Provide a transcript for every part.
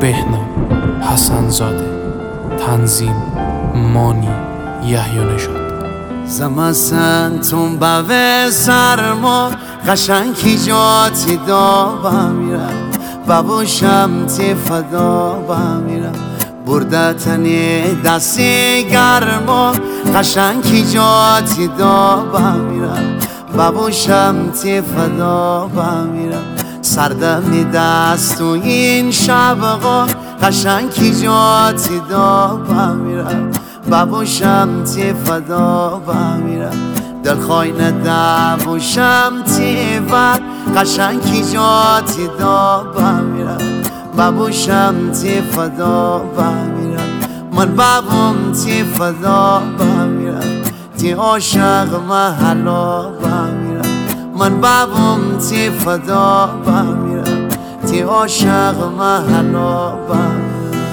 بهنام حسن‌زاده، تنظیم مانی یحیی‌نژاد. زمستون به سرما قشنگی جاتی دا میرم ببوشم تی فدا میرم بردتنی دستی گرما قشنگی جاتی دا میرم ببوشم تی فدا میرم سردمی دست و این شبقا قشنگی جاتی دا میرم ببوشم تی فدا میرم دلخواه ندبوشم تی و قشنگی جاتی دا میرم ببوشم تی فدا میرم من ببوم تی فدا میرم تی عاشق محلا میرم من ببوم تی فدا میرم تی عاشق محلا میرم.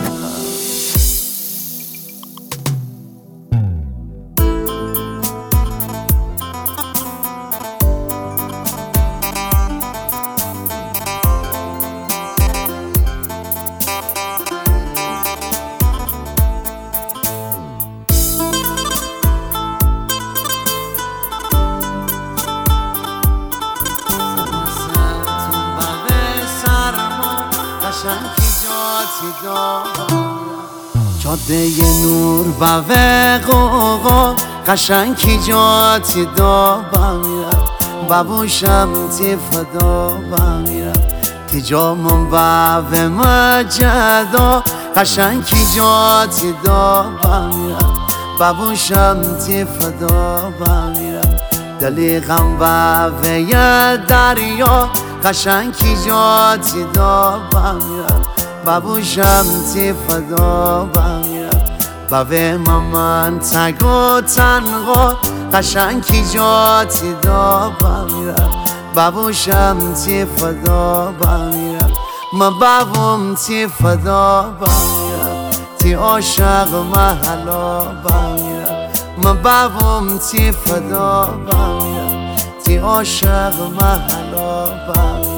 جاده نور به قوقا قشنگی جاتی دا میرم ببوشم تی فدا میرم تی جامم به مجدا قشنگی جاتی دا میرم ببوشم تی فدا میرم دلیقم به یه دریا قشنگی جاتی دا میرم ببوشم تی فدا میرم بوه من تگ و تنها قشنگی جاتی دا میرم ببوشم تی فدا میرم من ببوم تی فدا میرم تی عاشق محلا میرم من ببوم تی فدا میرم تی عاشق محلا میرم.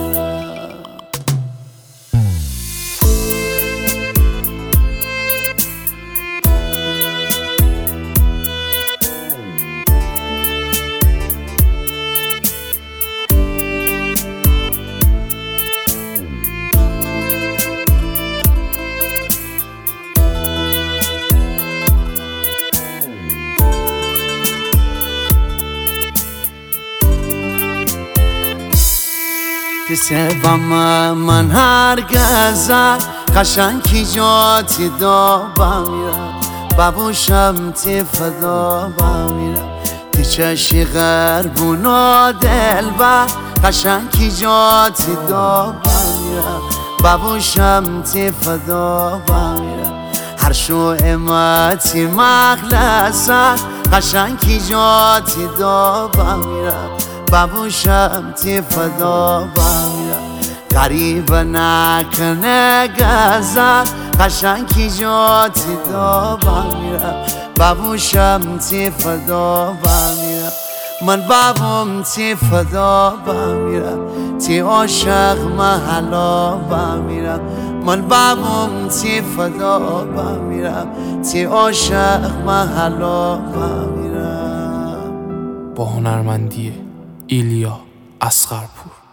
سبم من هرگز قشنگی جاتی دا میرم ببوشم تی فدا میرم تی چشی غربون و دل و قشنگی جاتی دا میرم ببوشم تی فدا میرم هر شو امتی مخلص قشنگی جاتی دا میرم ببوشم تی فدا میرم غریب نکنه گذر قشنگی جاتی دا میرم ببوشم تی فدا میرم من ببوم تی فدا میرم تی عاشق محلا میرم من ببوم تی فدا میرم تی عاشق محلا میرم. با هنرمندی ایلیا اصغرپور.